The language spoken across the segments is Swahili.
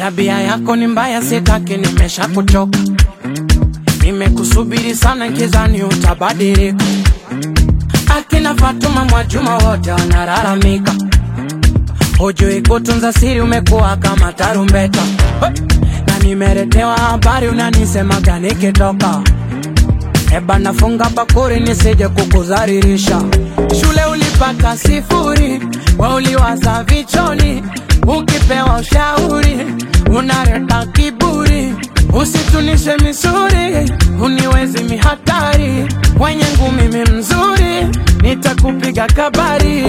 tabia yako ni mbaya, sitaki, nimesha kuchoka. Nimekusubiri sana kizani utabadilika. Akina Fatuma Mwajuma wote wanalalamika. Hujui kutunza siri, umekuwa kama tarumbeta. Na nimeletewa habari unanisema gani kitoka. Eba nafunga bakuri nisije kukuzaririsha. Shule ulipata 0, wewe uliwaza vichoni. Ukipewa ushauri unaleta kiburi. Usitunishe misuri, uniwezi mihatari. Wenye ngumi mimi mzuri, nitakupiga kabari.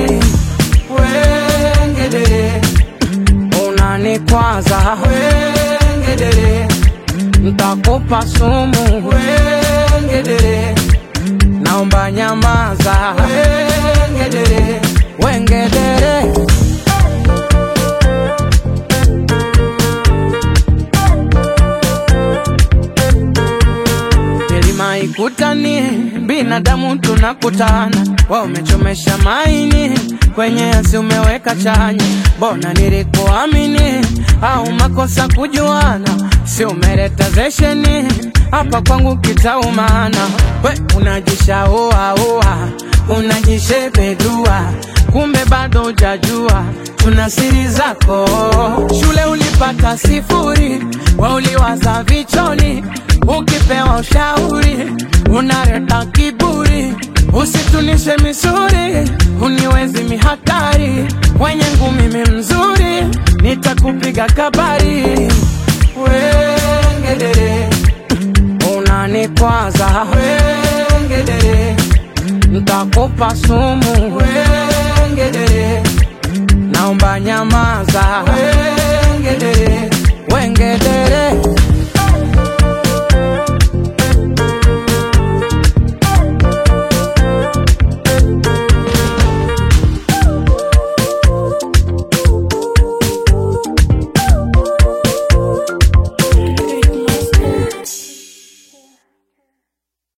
Wengedere unanikwaza, wengedere nitakupa sumu. Wengedere naomba nyamaza. Wengedere, wengedere. Ikutani, binadamu tunakutana. Wewe umechomesha maini, kwenye yasi umeweka chanya. Bona nilikuamini, au makosa kujuana. Si umeleta zesheni, hapa kwangu kitaumana. We unajishaua, unajishebedua. Kumbe bado hujajua, tuna siri zako. Shule ulipata 0, wewe uliwaza vichoni. Ukipewa ushauri unaleta kiburi. Usitunishe misuri, uniwezi mihatari. Wenye ngumi mimi mzuri, nitakupiga kabari. Wengedere unanikwaza, wengedere nitakupa sumu. Wengedere naomba nyamaza. Wengedere, wengedere.